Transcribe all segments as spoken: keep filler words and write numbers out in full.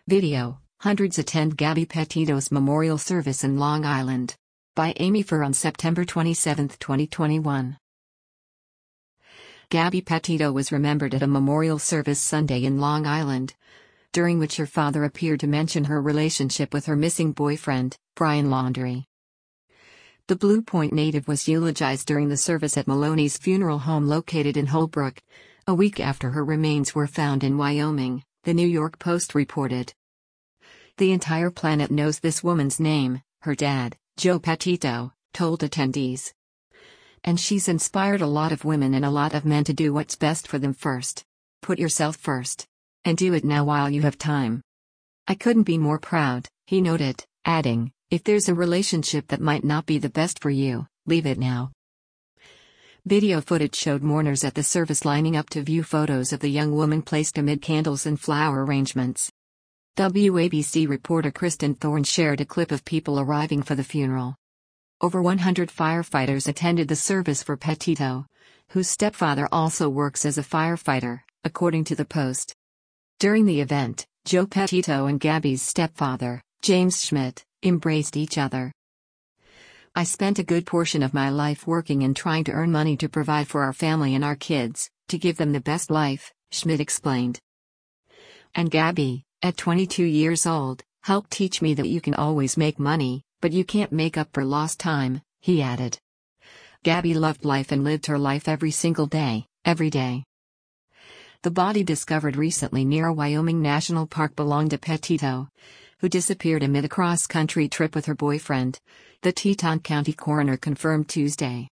Video: Hundreds attend Gabby Petito's memorial service in Long Island. By Amy Furr on September twenty-seventh, twenty twenty-one. Gabby Petito was remembered at a memorial service Sunday in Long Island, during which her father appeared to mention her relationship with her missing boyfriend, Brian Laundrie. The Blue Point native was eulogized during the service at Maloney's funeral home located in Holbrook, a week after her remains were found in Wyoming, the New York Post reported. The entire planet knows this woman's name, her dad, Joe Petito, told attendees. And she's inspired a lot of women and a lot of men to do what's best for them first. Put yourself first. And do it now while you have time. I couldn't be more proud, he noted, adding, if there's a relationship that might not be the best for you, leave it now. Video footage showed mourners at the service lining up to view photos of the young woman placed amid candles and flower arrangements. W A B C reporter Kristen Thorne shared a clip of people arriving for the funeral. Over one hundred firefighters attended the service for Petito, whose stepfather also works as a firefighter, according to the Post. During the event, Joe Petito and Gabby's stepfather, James Schmidt, embraced each other. I spent a good portion of my life working and trying to earn money to provide for our family and our kids, to give them the best life, Schmidt explained. And Gabby, at twenty-two years old, helped teach me that you can always make money, but you can't make up for lost time, he added. Gabby loved life and lived her life every single day, every day. The body discovered recently near a Wyoming National Park belonged to Petito, who disappeared amid a cross-country trip with her boyfriend, the Teton County coroner confirmed Tuesday.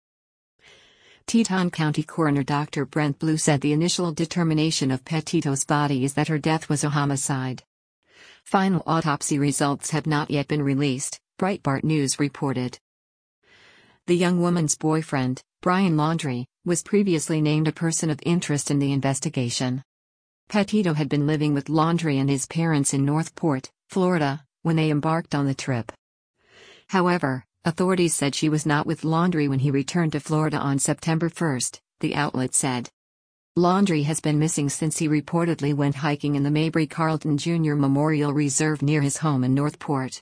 Teton County coroner Doctor Brent Blue said the initial determination of Petito's body is that her death was a homicide. Final autopsy results have not yet been released, Breitbart News reported. The young woman's boyfriend, Brian Laundrie, was previously named a person of interest in the investigation. Petito had been living with Laundrie and his parents in Northport, Florida, when they embarked on the trip. However, authorities said she was not with Laundrie when he returned to Florida on September first, the outlet said. Laundrie has been missing since he reportedly went hiking in the Mabry Carlton Junior Memorial Reserve near his home in Northport.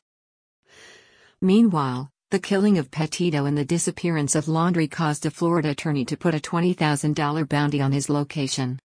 Meanwhile, the killing of Petito and the disappearance of Laundrie caused a Florida attorney to put a twenty thousand dollars bounty on his location.